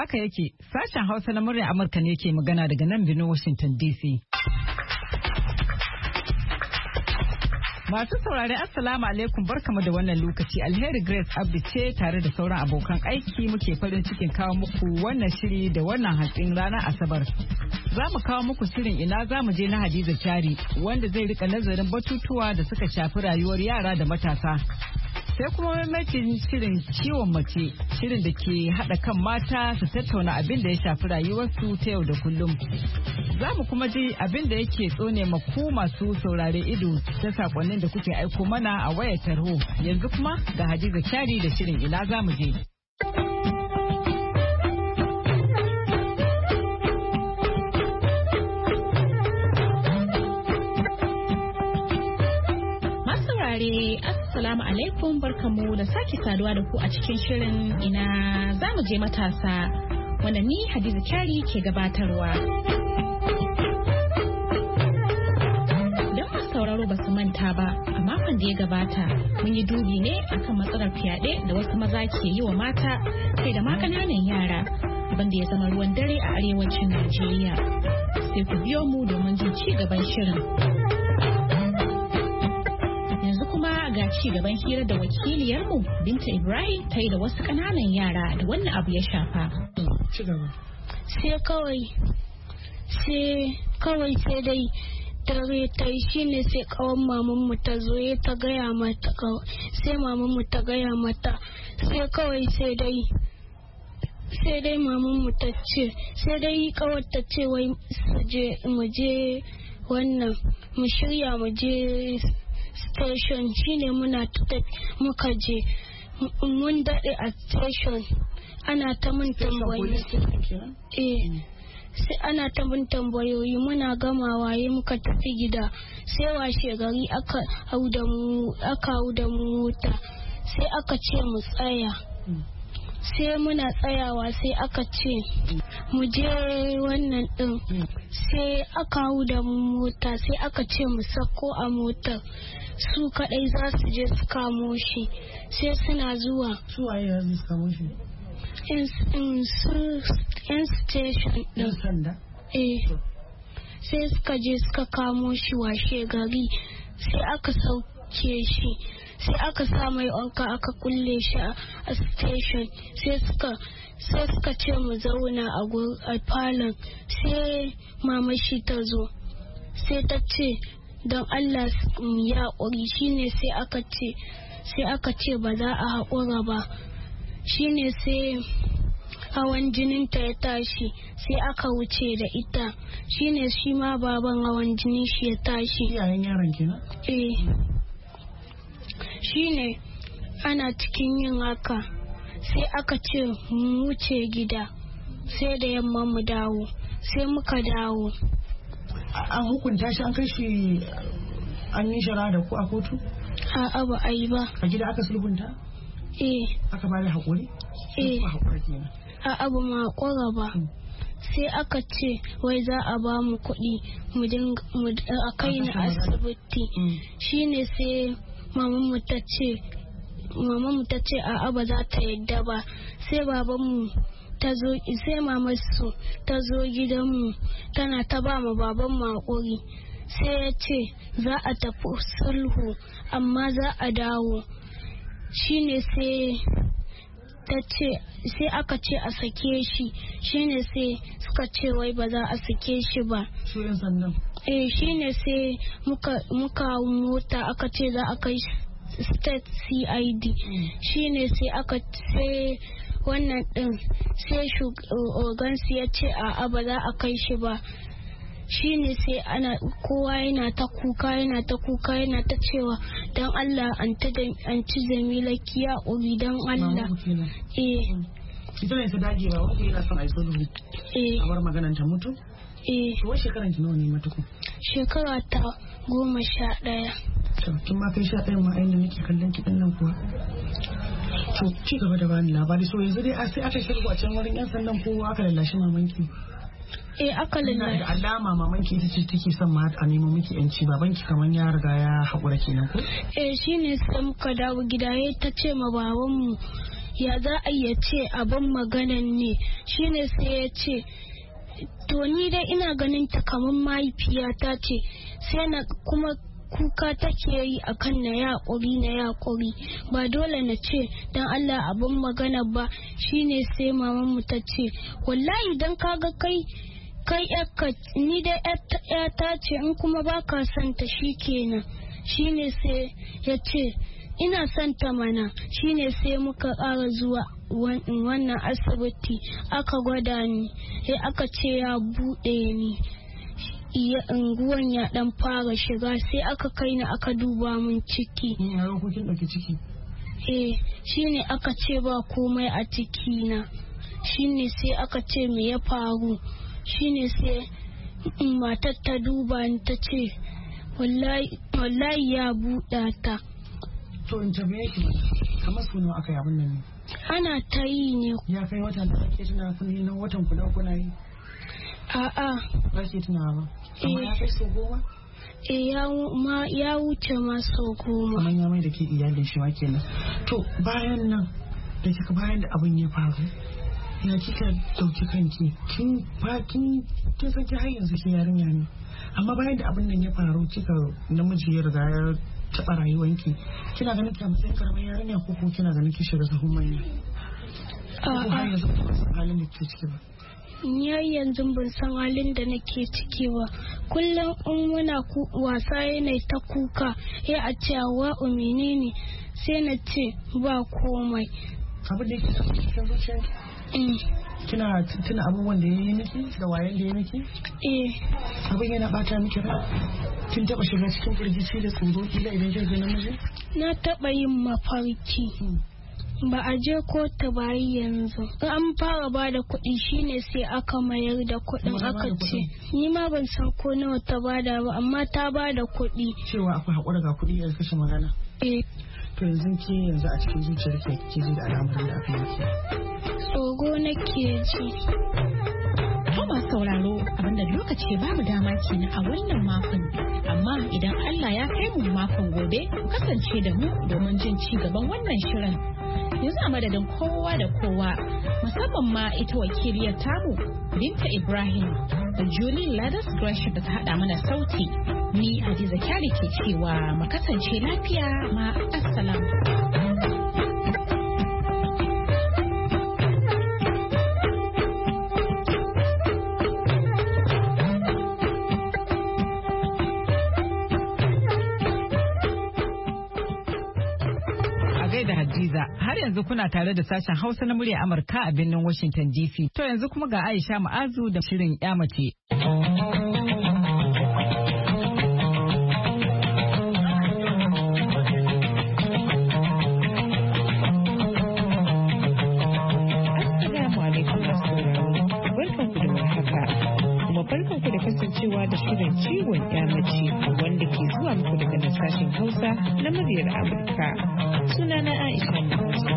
Haka yake, sashen Hausa na murya Amurka ne ke magana daga nan birnin Washington DC. Masu saurare Assalamu alaikum, barkamu da wannan lokaci. Alheri Grace Abdi ce tare da sauran abokan aiki muke farin cikin kawo muku wannan shiri da wannan hantsin ranar Asabar. Za mu kawo muku shirin ina za mu je na Hadiza Kyari wanda zai rika nazarin batutuwa da suka shafi rayuwar yara da matasa. Sai kuma maimakin shirin ciwon mace, shirin da ke haɗa kan mata su tattauna abin da ya shafi rayuwarsu ta yau da kullum. Za mu kuma ji abin da yake tsone maku masu saurare ido ta sakonnin da kuke aiko mana a wayar tarho. Yanzu kuma ga Hadiza Kyari da shirin ina za mu je. Assalamu alaikum, barkamu da sake saduwa da ku a cikin shirin ina za mu je matasa wanda ni Hadiza Kyari ke gabatarwa. Don masu sauraro ba su manta ba, a makon da ya gabata mun yi dubi ne akan matsalar fyaɗe da wasu maza ke yi wa mata kai da ma ƙananan yara abin da ya zama ruwan dare a arewacin Najeriya. Sai ku biyo mu domin jin ci gaban shirin. Ga ci gaban hira da wakiliyarmu Binta Ibrahim ta yi da wasu ƙananan yara da wannan abu ya shafa. Sai dai dare ta yi shine sai kawan mamanmu ta zo ta gaya mata, sai mamanmu ta gaya mata sai dai mamanmu ta ce, sai dai kawar ta ce wai mu je wannan mu shirya mu je station, shine muka je mun daɗe a station ana ta mun tambayoyi. Sai ana ta mun tambayoyi muna gamawa muka tafi gida. Sai washe gari aka hau da mu mota, sai aka ce mu tsaya. Sai muna tsayawa sai aka ce mu je wannan din. Sai aka hau da mu mota, sai aka ce mu sako a motar. Su kadai za su je su kamo shi. Sai suna zuwa. Su waye za su kamo shi? Yan station din. Sanda? Sai suka je suka kamo shi washe gari. Sai aka sauke shi. Sai aka sa mai wanka aka kulle shi a station. Sai suka ce mu zauna a falon. Sai mama shi ta zo. Sai ta ce don Allah ya haƙuri, shine sai aka ce ba za a haƙura ba. Shine sai hawan jininta ya tashi, sai aka wuce da ita. Shine shi ma baban hawan jinin shi ya tashi. Iyayen yaron kenan? Shine ana cikin yin haka sai aka ce mu wuce gida, sai da yamma mu dawo. Sai muka dawo. An hukunta shi, an kai shi, an yi shara da ku a kotu? A'a ba a yi ba. A gida aka sulhunta? Aka ba da haƙuri? A'a ba ma haƙura ba. Sai aka ce wai za a ba mu kuɗi a kai ni asibiti. Shine sai mamanmu ta ce a'a ba za ta yadda ba. Sai babanmu sai mamarsu ta zo gidanmu tana ta ba mu baban haƙuri. Sai ya ce za a tafi sulhu amma za a dawo. Shine sai aka ce a sake shi. Shine sai suka ce wai ba za a sake shi ba. Shine sai muka mota aka ce za a kai state CID. Shine sai wannan din sai ogansu ya ce a'a ba za a kai shi ba. Shine sai kowa yana ta kuka yana ta cewa don Allah an ci Jamila kiya uri don Allah. Ita ne ta dage ba wanda yana son a yi sulhu. A bar maganan ta mutu? Wai shekaran ki nawa ne matuku? Shekara ta 11. Kin ma kai 11 ma ainihin nake kallon ki nan kuwa. To ci gaba da bani labari. So yanzu dai sai aka shirya a can wurin yan sandan kowa aka lallashi mamanki. Aka lallashi. Da alama mamanki ita ce take son ma a nemo miki yanci, babanki kaman ya riga ya haƙura kenan ko? Shine sai muka dawo gida ta ce ma babanmu ya za a iya ce abin maganan ne, shine sai ya ce to ni dai ina ganin ta kamar mahaifiyata ce, sai na kuma kuka take yi akan na yaƙuri ba dole na ce dan Allah abin magana ba. Shine sai maman mu ta ce wallahi dan kaga kai yakka ni da ta ce in kuma baka son ta shikenan. Shine sai ya ce ina son ta mana. Shine sai muka ƙara zuwa wannan asibiti aka gwada ni, sai aka ce ya buɗe ni, unguwan ya dan fara shiga, sai aka kai ni aka duba min ciki. Shine aka ce ba komai a ciki na. Shine sai aka ce me ya faru. Shine sai matar ta duba ni ta ce wallahi ya buɗa ta. To in tambaye ki kamar suno aka yi abin nan ne? Ana ta yi ne. Ya kai wata da ake tuna kun na watan ku da kuna yi? A'a. Ba ke tunawa ba? Amma ya kai sau 10? Ya wuce ma sau 10. Kamar ya mai da ke iyalin shi ma kenan. To bayan nan da kika bayan da abin ya faru, ya kika dauki kanki kin san ki har yanzu ki yarinya ne, amma bayan da abin nan ya faru kika namiji ya riga ya taɓa rayuwanki, kina ganin ki a matsayin karamar yarinya ko kina ganin ki shiga sahun manya? Ko har yanzu ba san halin da ke ciki ba? Ni yanzu ban san halin da nake ciki ba. Kullum in muna wasa yana ta kuka, ya a ce Hawwa'u menene, sai na ce ba komai. Abin da yake cikin zuciyarki? Kina tuna abubuwan da ya yi miki da wayan da ya miki? Abin yana bata miki rai? Kin taba shiga cikin firgici da tsoro kila idan kika ga namiji? Na taba yin mafarki. Ba a je kotu ba yanzu. An fara ba da kuɗi shine sai aka mayar da kuɗin aka ce. Ni ma ban san ko nawa ta bada ba, amma ta bada kuɗi. Cewa akwai haƙura ga kuɗi ya kashe magana? To yanzu a cikin zuciyar ke ji da al'amuran da aka yi? Tsoro nake ji. Masu sauraro abinda lokaci babu dama kenan a wannan makon, amma idan Allah ya kai mu makon gobe ku kasance da mu domin jin ci gaban wannan shirin. Yanzu a madadin kowa da kowa, musamman ma ita wakiliyar tamu Binta Ibrahim da Julie Ladas Gresham da ta hada mana sauti, ni Hadiza Kyari ke cewa mu kasance lafiya, ma assalam. Har yanzu kuna tare da sashen Hausa na murya Amurka a birnin Washington DC. To yanzu kuma ga Aisha Ma'azu da shirin 'ya mace. Assalamu alaikum masu sauraro. Barkanku da warhaka. Kuma barkanku da kasancewa da shirin ciwon 'ya mace wanda ke zuwa muku daga nan sashen Hausa na muryar Amurka. Sunana Aisha Ma'azu.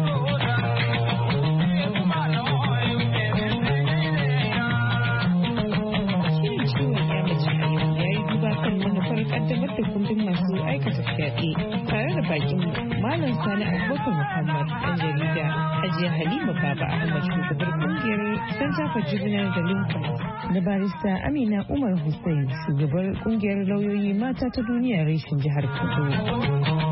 Shirin ciwon ya mace a yau ya yi duba kan manufar kaddamar da kundin masu aikata fyaɗe tare da bakin Malam Sani Abubakar Muhammad, ɗan jarida, Hajiya Halima Baba Ahmad, shugabar kungiyar Center for Juvenile Delinquents, da barista Amina Umar Hussein, shugabar kungiyar lauyoyi mata ta duniya reshen jihar Kano.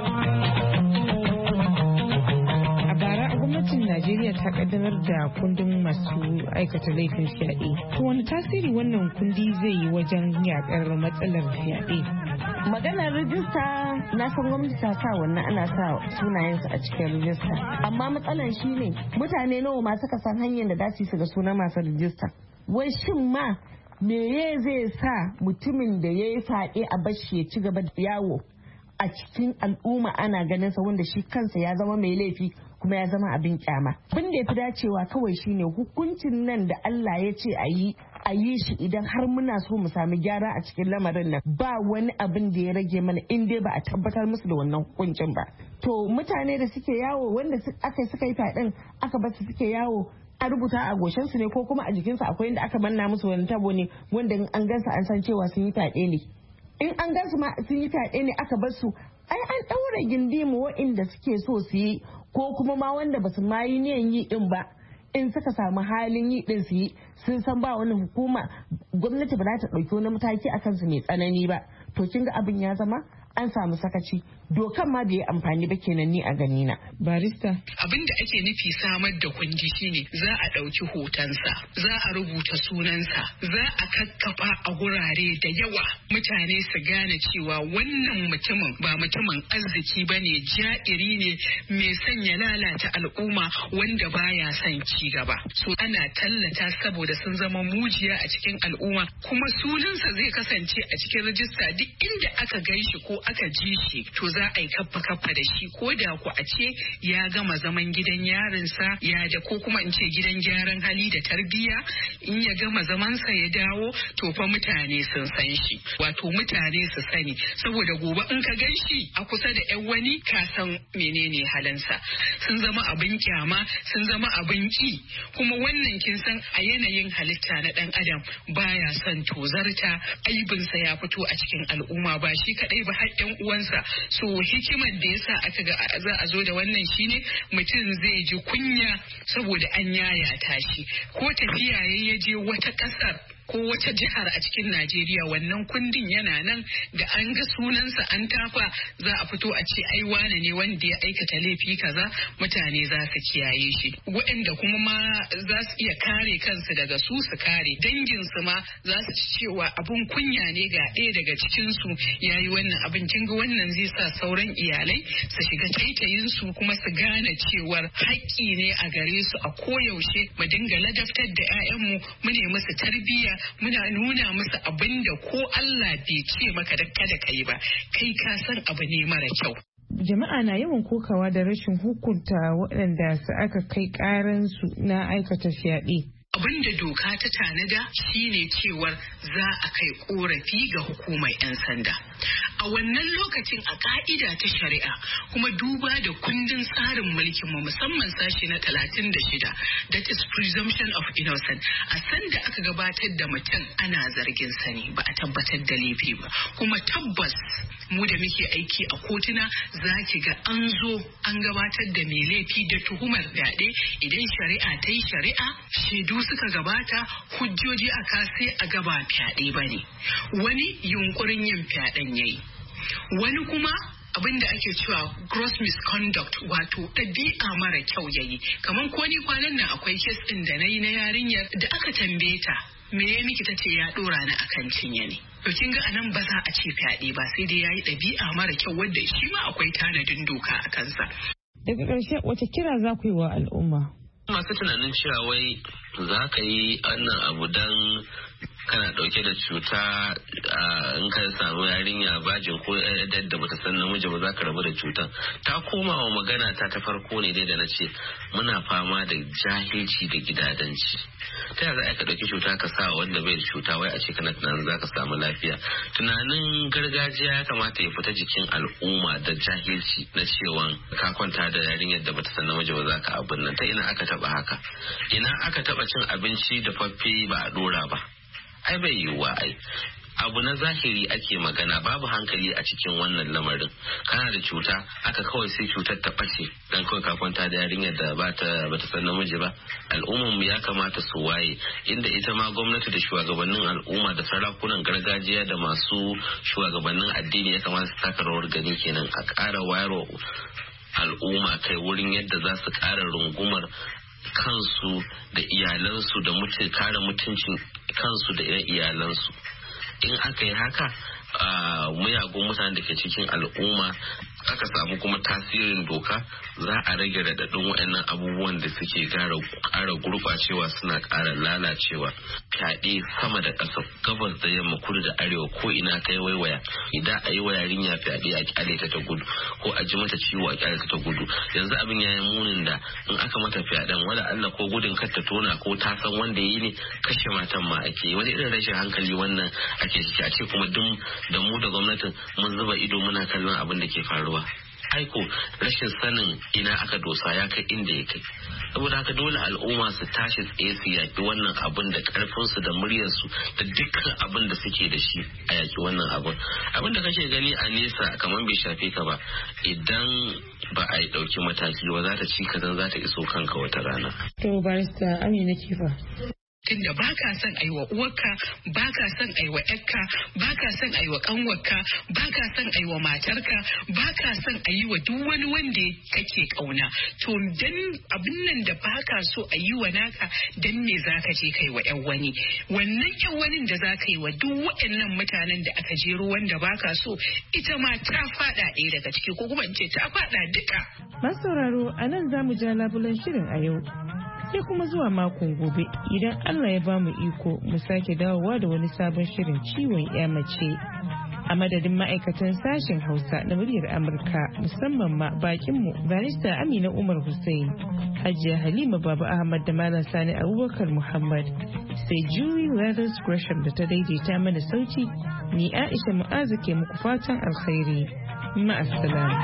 Najeriya ta kaddamar da kundin masu aikata laifin fyaɗe. To wani tasiri wannan kundi zai yi wajen yakar matsalar fyaɗe? Maganar rijista na san gwamnati ta sa wannan, ana sa sunayensu a cikin rijista. Amma matsalar shi ne mutane nawa ma suka san hanyar da dace su ga sunan masu rijista. Wai shin ma me zai sa mutumin da ya yi fyaɗe a bashi ya ci gaba da yawo a cikin al'umma ana ganin sa, wanda shi kansa ya zama mai laifi kuma ya zama abin kyama. Abin da ya fi dacewa kawai shine hukuncin nan da Allah ya ce a yi shi idan har muna so mu sami gyara a cikin lamarin nan, ba wani abin da ya rage mana in dai ba a tabbatar musu da wannan hukuncin ba. To mutane da suke yawo, wanda suka yi fyaɗen aka bar su suke yawo, a rubuta a goshen su ne ko kuma a jikin su akwai inda aka manna musu wani tabo ne wanda in an gansa an san cewa sun yi fyaɗe ne. In an gansu ma sun yi fyaɗe ne aka bar su, ai an ɗaure ɗaure gindi mu waɗanda suke so su yi ko kuma ma wanda ba su ma yi niyan yi din ba, in suka samu halin yi din su yi, sun san ba wani hukuma gwamnati ba za ta ɗauki wani mataki a kansu mai tsanani ba. To kin ga abin ya zama an samu sakaci, dokan ma bai yi amfani ba kenan ni a gani na. Barista, abin da ake nufi samar da kundi shine za a ɗauki hotonsa, za a rubuta sunansa, za a kakkafa a gurare da yawa, mutane su gane cewa wannan mutumin ba mutumin arziki ba ne, ja'iri ne mai sanya lalata al'umma wanda baya son ci gaba. So ana tallata saboda sun zama mujiya a cikin al'umma, kuma sunansa zai kasance a cikin rajista duk inda aka ganshi ko aka ji shi, to za a yi kaffa da shi, ko da ku a ce ya gama zaman gidan yarinsa ya da ko kuma in ce gidan gyaran hali da tarbiyya, in ya gama zamansa ya dawo, to fa mutane sun san shi, wato mutane su sani, saboda gobe in ka gan shi a kusa da yan wani ka san menene halinsa. Sun zama abin kyama, sun zama abin ki, kuma wannan kin san a yanayin halitta na dan adam baya son tozarta, aibinsa ya fito a cikin al'umma, ba shi kadai ba har yan uwansa. So hikimar da yasa aka ga za a zo da wannan shine mutum zai ji kunya saboda an yayata shi, ko tafiya ya je wata kasar ko wata jihar a cikin Najeriya, wannan kundin yana nan da an ga sunansa an tafa za a fito a ce ai wane ne wanda ya aikata laifi kaza, mutane za su kiyaye shi. Waɗanda kuma ma za su iya kare kansu daga su kare danginsu ma za su ci cewa abun kunya ne ga ɗaya daga cikinsu ya yi wannan abin. Kin ga wannan zai sa sauran iyalai su shiga taitayin su kuma su gane cewar haƙƙi ne a gare su a koyaushe mu dinga ladabtar da 'ya'yanmu, mu ne musu tarbiyya, muna nuna musu abin da ko Allah bai ce maka da kada ka yi ba, kai ka san abu ne mara kyau. Jama'a na yawan kokawa da rashin hukunta waɗanda su aka kai ƙaransu na aikata fyaɗe. Abin da doka ta tanada shine cewar za a kai korafi ga hukumar 'yan sanda. A wannan lokacin a ka'ida ta shari'a kuma duba da kundin tsarin mulkin mu musamman sashi na 36, that is presumption of innocence, a sanda aka gabatar da mutum ana zargin sani ba a tabbatar da laifi ba. Kuma tabbas mu da muke aiki a kotuna za ki ga an zo an gabatar da mai laifi da tuhumar fyaɗe, idan shari'a ta yi shari'a, shaidu suka gabata, hujjoji aka sai a gaba fyaɗe ba ne, wani yunkurin yin fyaɗen yayi, wani kuma abin da ake cewa gross misconduct, wato ɗabi'a mara kyau yayi. Kamar ko ni kwanan nan akwai kes ɗin da na yi na yarinyar da aka tambaye ta me ya miki, tace ya ɗora ni akan cinye ne. To kin ga anan ba za a ce fyaɗe ba, sai dai yayi ɗabi'a mara kyau wanda shi ma akwai tanadin doka a kansa. Daga ƙarshe wace kira za ku yi wa al'umma? Masu tunanin cewa wai za ka yi wannan abu don kana dauke da cuta, in ka samu yarinya bajin ko yadda da bata san namiji ba za ka rabu da cutan. Ta koma wa magana ta farko ne dai da na ce muna fama da jahilci da gidadanci. Ta yaya za ka dauki cuta ka sa wanda bai da cuta wai a ce kana tunanin za ka samu lafiya? Tunanin gargajiya ya kamata ya fita jikin al'umma da jahilci na cewa ka kwanta da yarinyar da bata san namiji ba za ka abin nan. Ta ina aka taba haka? Ina aka taba cin abinci da faffe ba a dora ba? Ai bai yiwuwa ai. Abu na zahiri ake magana, babu hankali a cikin wannan lamarin. Kana da cuta aka kawai sai cutar ta ɓace dan kawai ka kwanta da yarinyar da bata san namiji ba. Al'ummar mu ya kamata su waye, inda ita ma gwamnati da shugabannin al'umma da sarakunan gargajiya da masu shugabannin addini ya kamata su taka rawar gani kenan, a ƙara wayarwa al'umma kai wurin yadda za su ƙara rungumar kansu da iyalansu da kare mutuncin kansu da iyalansu. In aka yi haka, muyagun mutanen da ke cikin al'umma aka samu kuma tasirin doka, za a rage raɗaɗin waɗannan abubuwan da suke ƙara gurɓacewa suna ƙara lalacewa. Fyaɗe sama da ƙasa, gabas da yamma, kudu da arewa, ko ina kai waiwaya, idan a yi wa yarinya fyaɗe a kyale ta gudu, ko a ji mata ciwo a kyale ta gudu. Yanzu abin ya yi munin da in aka mata fyaɗen wala Allah ko gudun kar ta tona ko ta san wanda yi ne, kashe matan ma ake yi. Wani irin rashin hankali wannan ake ciki, a ce kuma duk da mu da gwamnatin mun zuba ido muna kallon abin da ke faruwa. aiko rashin sanin ina aka dosa ya kai inda ya kai. Saboda haka dole al'umma su tashi tsaye su yaki wannan abin da karfinsu da muryarsu da dukkan abin da suke da shi a yaki wannan abin da kake gani a nesa kamar bai shafe ka ba, idan ba a yi ɗauki mataki ba za ta ci ka za ta iso kanka wata rana. To barista Amina Kifa. Tunda ba ka son a yi wa uwarka, ba ka son a yi wa ƴarka, ba ka son a yi wa ƙanwarka, ba ka son a yi wa matarka, ba ka son a yi wa duk wani wanda kake ƙauna. To dan abin nan da ba ka so a yi wa naka, dan me za ka je kai wa ƴan wani? Wannan ƴan wani da za ka yi wa duk waɗannan mutanen da aka jero wanda ba ka so, ita ma ta faɗa ɗaya daga ciki ko kuma in ce ta faɗa duka. Masu sauraro a nan za mu ja labulen shirin a yau. Sai kuma zuwa makon gobe idan Allah ya bamu iko mu sake dawowa da wani sabon shirin ciwon ya mace. A madadin ma'aikatan sashen Hausa na muryar Amurka musamman ma bakinmu barista Amina Umar Hussein, Hajiya Halima Baba Ahmad da Malam Sani Abubakar Muhammad, sai Julie Leathers Gresham da ta daidaita mana sauti, ni Aisha Mu'azu ke muku fatan alkhairi. Ma'assalam.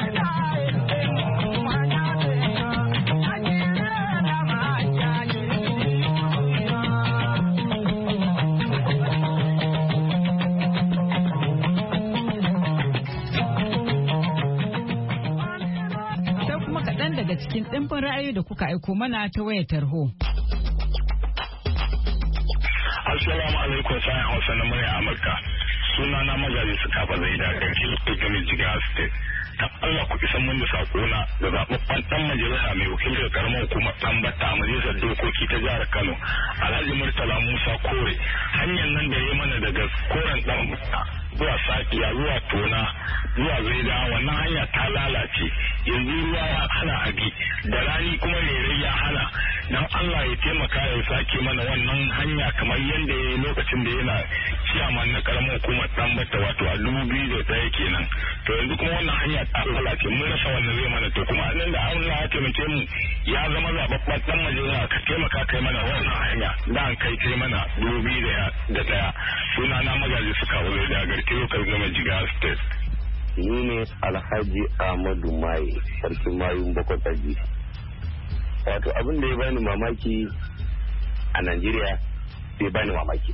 daga cikin ɗimbin ra'ayoyi da kuka aiko mana ta wayar tarho. Assalamu alaikum sayan Hausa na murya Amurka. Sunana Magaji Sukafa Zaida kan Kano Jigawa State. Ta Allah ku isan mun da sakona da zababban dan majalisa mai wakiltar karamar hukumar Tambata a majalisar dokoki ta jihar Kano, Alhaji Murtala Musa Kore. Hanyar nan da ya mana daga Koren Tambata zuwa Sakiya zuwa Tona zuwa Zaida, wannan hanya ta lalace. Yanzu ruwa ya hana abi da rani kuma rere ya hana. Dan Allah ya taimaka ya sake mana wannan hanya kamar yadda ya yi lokacin da yana ciyaman na karamar hukumar Tambata wato a 2001 kenan. To yanzu kuma wannan hanya ta lalace, mun rasa wannan zai mana. To kuma nan da Allah ya taimake mu ya zama zababban dan majalisa, ka taimaka kai mana wannan hanya da an kai mana 2001. Sunana Magaji suka wuri da garki lokal gama Jigawa State. Ni ne Alhaji Ahmadu Mai, sarkin mayun Bakwataji. Wato abin da ya bani mamaki a Najeriya bai bani mamaki.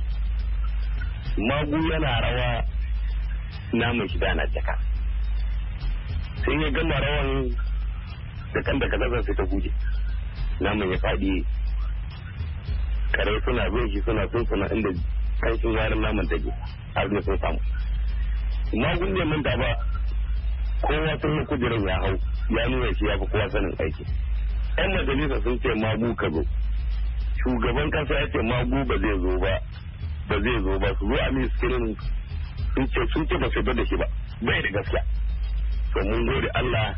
Magu yana rawa namun shi na jaka. Sai ya gama rawan da kan da kazazan sai ta guje. Namun ya faɗi, kare suna bin shi suna inda kanshin warin naman take har ne sun samu. Magun ne mun da ba kowa sun yi kujerar ya hau ya nuna shi ya fi kowa sanin aiki. 'Yan majalisa sun ce magu ka zo, shugaban kasa ya ce magu ba zai zo ba su zo a ministirin sun ce ba su da shi ba, bai da gaskiya. To mun gode Allah,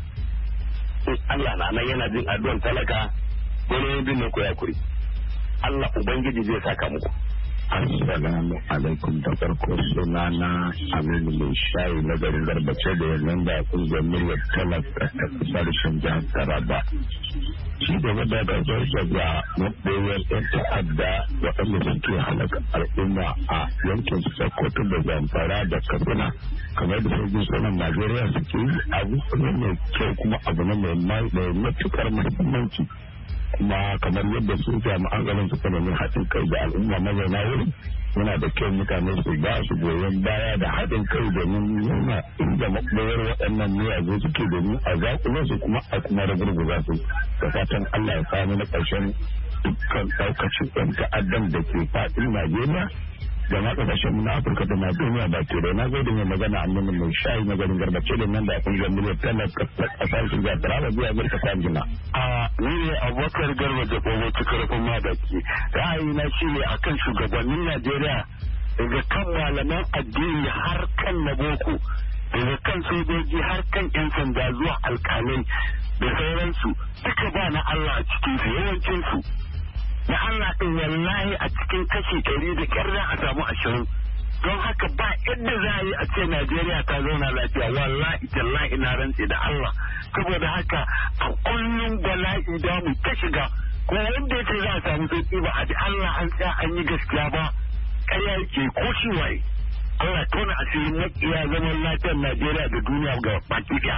in Allah na nan yana jin addu'an talaka, wani bin ne ko ya kuri, Allah Ubangiji zai saka muku. Assalamu alaikum, da farko sunana Aminu mai shayi na garin Garbace da yanzu da kungiyar muryar talaka ta kusa da shan jihar Taraba. Ci gaba da zarga maɓoyar 'yan ta'adda waɗanda suke halaka al'umma a yankin Sokoto da Zamfara da Katsina kamar da sojin sojan Najeriya suke yi, abu ne mai kyau kuma abu ne mai matuƙar muhimmanci. Kuma kamar yadda su jami'an tsaron suka nemi haɗin kai da al'umma mazauna wurin, yana da kyau mutane su ba su goyon baya da haɗin kai domin nuna inda maɓoyar waɗannan miyagu suke domin a zaƙulo su kuma a kuma ragurguza su. Da fatan Allah ya samu na ƙarshen dukkan ɗaukacin ɗan ta'addan da ke faɗin Najeriya da ma ƙasashen mu na Afirka da na duniya ba ke da. Na gode mai magana annabi mai shayi na garin Garbace da nan da akwai jamhuriyar talaka ƙasar su ga Taraba zuwa Amurka Kwangila. Ni ne Abubakar Garba da Bobo Cikarfin Madaki. Ra'ayina shi ne akan shugabannin Najeriya, daga kan malaman addini har kan na boko, daga kan sojoji har kan 'yan sanda zuwa alƙalai da sauransu, duka ba na Allah a cikinsu, yawancinsu. Na Allah ɗin wallahi a cikin kashi 100 da ƙyar za a samu 20. Don haka ba yadda za a yi a ce Najeriya ta zauna lafiya, wallahi tallahi ina rantse da Allah. Saboda haka a kullum bala'i da mu ta shiga, ko wanda ya ce za a samu sauki ba a ji Allah an tsaya an yi gaskiya ba, ƙarya yake ko shi waye. Allah tona asirin makiya zaman lafiyar Najeriya da duniya ga baki ɗaya.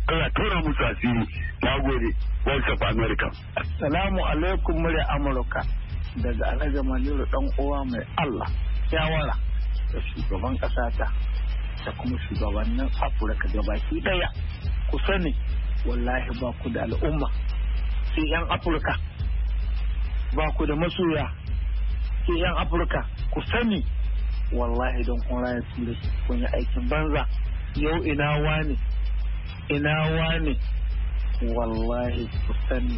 Allah tura musu asiri. Na gode. Voice of America. Assalamu alaikum murya Amurka daga Alhaji Maniru dan uwa mai Allah. Shawara da shugaban kasa ta da kuma shugabannin Afirka gabaki daya. Ku sani wallahi ba ku da al'umma. Sai yan Afirka ba ku da masoya. Sai yan Afirka ku sani wallahi don kun raya su kun yi aikin banza. Yau ina wane wallahi ku sani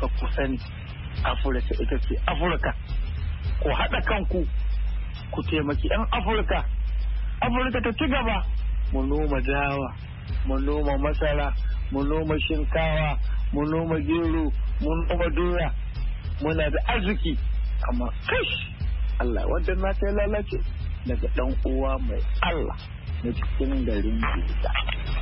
Afirka ita ce Afirka. Ku haɗa kanku ku taimaki 'yan Afirka ta ci gaba. Mu noma dawa, mu noma masara, mu noma shinkawa, mu noma gero, mu noma doya. Muna da arziki amma kash Allah wanda na kai lalace daga ɗan uwa mai Allah na cikin garin Jida.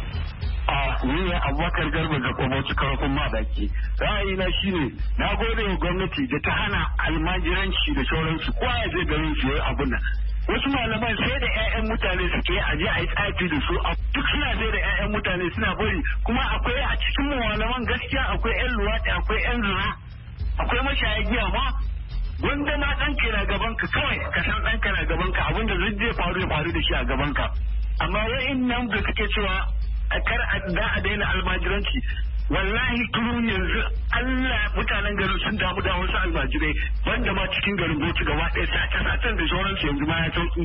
Ni ne Abubakar Garba da kuma karfin madaki. Ra'ayina shine na gode wa gwamnati da ta hana almajiranci da sauransu kowa ya je garin su yayi abun nan. Wasu malaman sai da 'ya'yan mutane suke aje a yi tsafi da su duk suna sai da 'ya'yan mutane suna bari kuma akwai a cikin malaman gaskiya akwai 'yan luwaɗi akwai 'yan zina akwai mashaya giya ma wanda ma ɗanka na gaban ka kawai ka san ɗanka na gaban ka abinda zai faru da shi a gaban ka amma wa'in nan da kake cewa kar a daina almajiranci wallahi turun yanzu Allah mutanen garin sun damu da wasu almajirai banda ma cikin garin Bauchi gaba ɗaya sace-sacen da sauransu yanzu ma ya sauki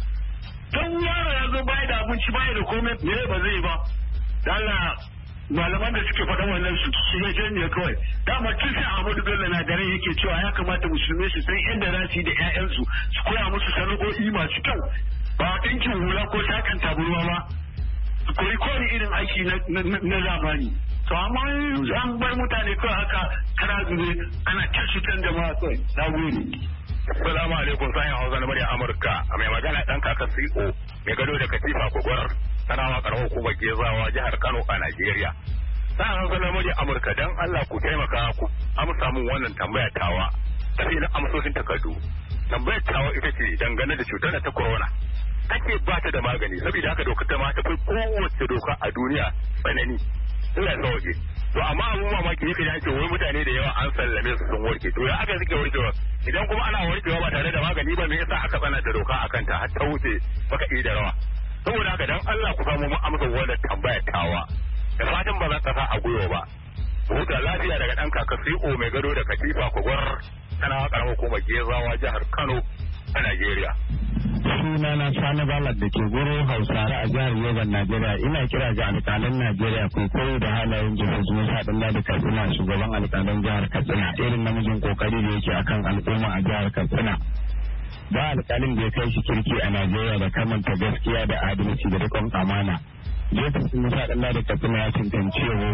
don yaro ya zo baya da abinci baya da komai me ba zai ba Allah malaman da suke faɗan wannan su shiga janye kawai dama kisa Ahmadu Bello na garin yake cewa ya kamata musulmai su san yadda za su yi da 'ya'yansu su koya musu sana'o'i masu kyau ba ɗinkin hula ko sakan taburma ba koyi kowane irin aiki na zamani to amma an bar mutane kawai haka kana zube ana tashitan jama'a kawai na gode. Assalamu alaikum sayin Hausa na murya Amurka mai magana dan kaka CEO mai gado da katifa kogwar sanawa karamar hukumar Gezawa jihar Kano a Najeriya. Sayin Hausa na murya Amurka dan Allah ku taimaka ku amsa min wannan tambaya tawa sai na amsoshin takardu. Tambayar tawa ita ce dangane da cutar ta corona. Ake ba ta da magani saboda haka dokar ta ma ta fi kowace doka a duniya tsanani. Allah ya waje. To amma abun mamaki ne kaje ake wai mutane da yawa an sallame su sun warke. To ya aka suke warkewa? Idan kuma ana warkewa ba tare da magani ba me yasa aka tsana da doka akan ta har ta wuce baka da rawa. Saboda haka dan Allah ku samu mu amsa wannan tambayar tawa. Da fatan ba za ta sa a gwiwa ba. Huta lafiya daga dan kaka CEO mai gado da katifa kogwar sanawa karamar hukumar Gezawa jihar Kano a Najeriya. Sunana Sani Balad da ke guru Hausare a jihar Yoban, Najeriya. Ina kira ga alƙalan Najeriya ku koyi da halayen Jihar Musa Dalla da Katsina shugaban alƙalan jihar Katsina irin namijin kokari da yake akan al'umma a jihar Katsina. Ba alƙalin da ya kai shi kirki a Najeriya da kamanta gaskiya da adalci da rikon amana. Jihar Musa Dalla da Katsina ya cancanci yau.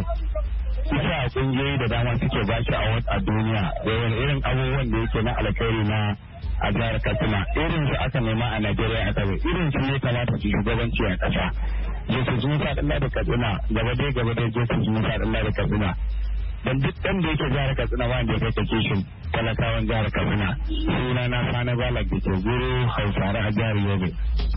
Ita kungiyoyi da dama suke ba shi a duniya da irin abubuwan da yake na alkhairi na a jihar Katsina irin su aka nema a Najeriya a kawai irin su ne kamata su shugabanci a ƙasa. Jesus Musa Dalla da Katsina gaba dai Jesus Musa Dalla da Katsina dan duk dan da yake jihar Katsina wanda ya kai kishin talakawan jihar Katsina suna na Sani Balak da ke guru Hausare a jihar Yobe.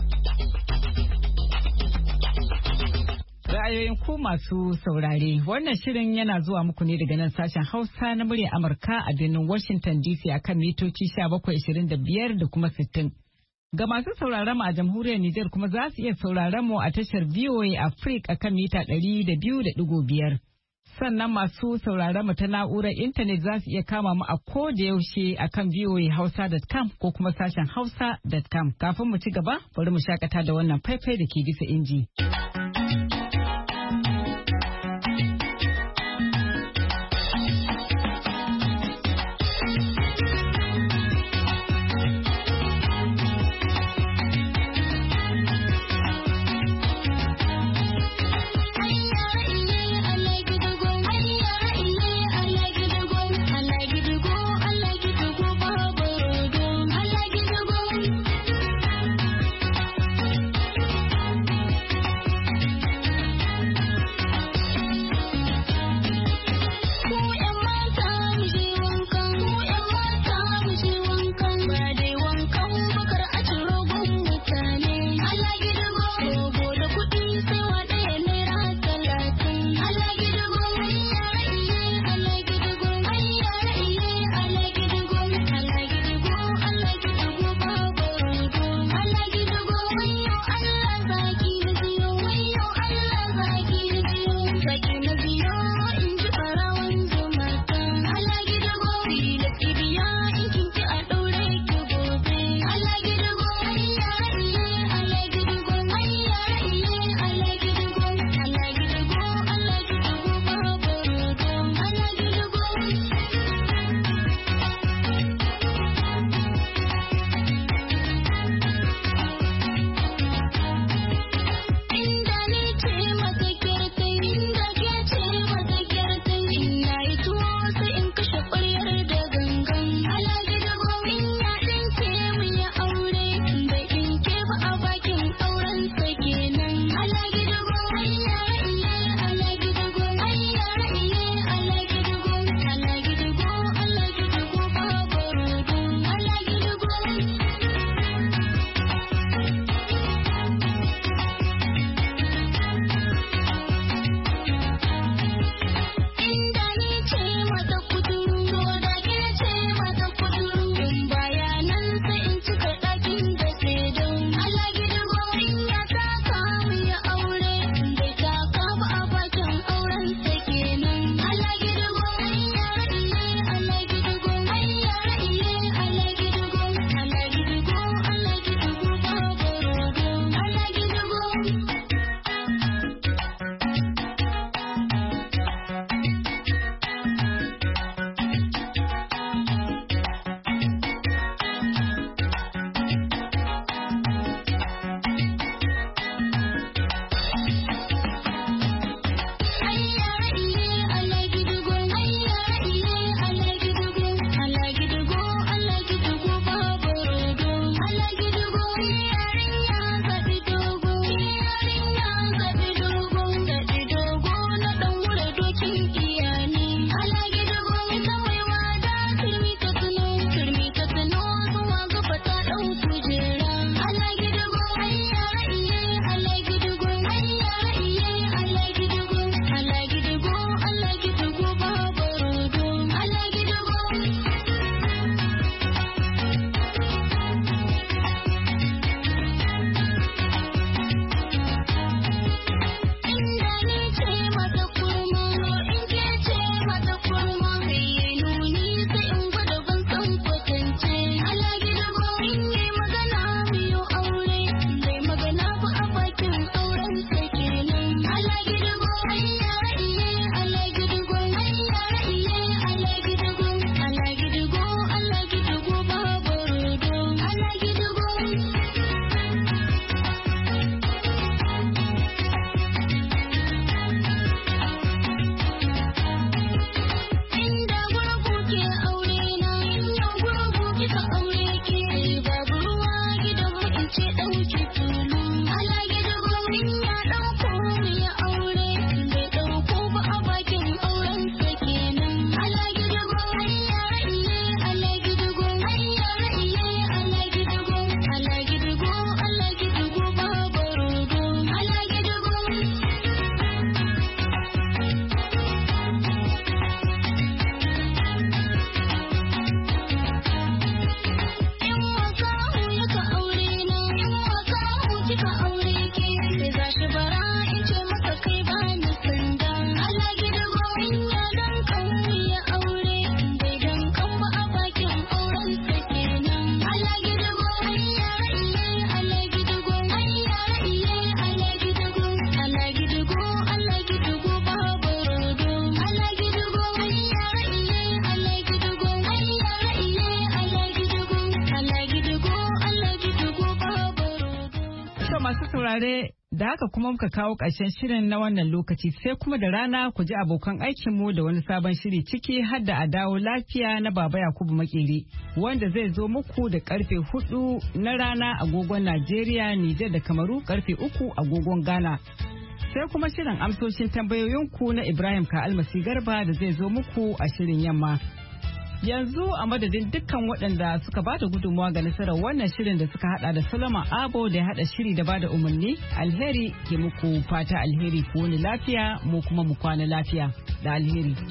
Ra'ayoyin ku masu saurare wannan shirin yana zuwa muku ne daga nan sashen Hausa na murya Amurka a birnin Washington DC akan mitoci 1725 da kuma 60. Ga masu sauraron mu a jamhuriyar Nijar kuma za su iya sauraron mu a tashar VOA Africa akan mita 200.5. Sannan masu sauraron mu ta na'urar intanet za su iya kama mu a ko da yaushe akan voahausa.com ko kuma sashen hausa.com. Kafin mu ci gaba bari mu shakata da wannan faifai da ke bisa inji. saurare da haka kuma muka kawo ƙarshen shirin na wannan lokaci sai kuma da rana ku ji abokan aikinmu da wani sabon shiri ciki har da a dawo lafiya na Baba Yakubu Makeri wanda zai zo muku da karfe 4 na rana agogon Najeriya, Nijar da Kamaru karfe 3 agogon Ghana. Sai kuma shirin amsoshin tambayoyinku na Ibrahim Ka'almasi Garba da zai zo muku a shirin yamma. Yanzu a madadin dukkan waɗanda suka bada gudunmawa ga nasarar wannan shirin da suka hada da Solomon Abo da ya hada shiri da bada umarni, alheri ke muku fata alheri ku wani lafiya mu kuma mu kwana lafiya da alheri.